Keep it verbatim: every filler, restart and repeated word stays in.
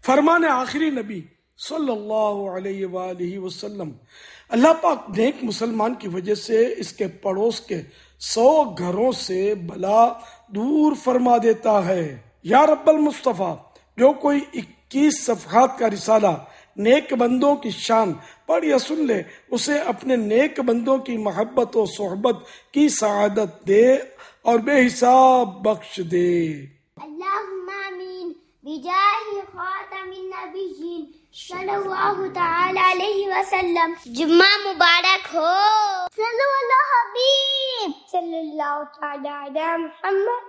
फरमाने आखिरी नबी सल्लल्लाहु अलैहि वालैहि वसल्लम, अल्लाह पाक नेक मुसलमान की वजह से इसके पड़ोस के सौ घरों से बला दूर फरमा देता है। या रब्बल मुस्तफ़ा, जो कोई इक्कीस सफ़हात का रिसाला नेक बंदों की शान पढ़ या सुन ले, उसे अपने नेक बंदों की मोहब्बत और सोहबत की सआदत दे और बेहिसाब बख्श दे। अल्लाहुम्मा आमीन बिजाहि खातमिन नबिय्यीन सल्लल्लाहु तआला अलैहि वसल्लम। जुम्मा मुबारक हो। सल्लल्लाहु हबीब सल्लल्लाहु तआला अला मुहम्मद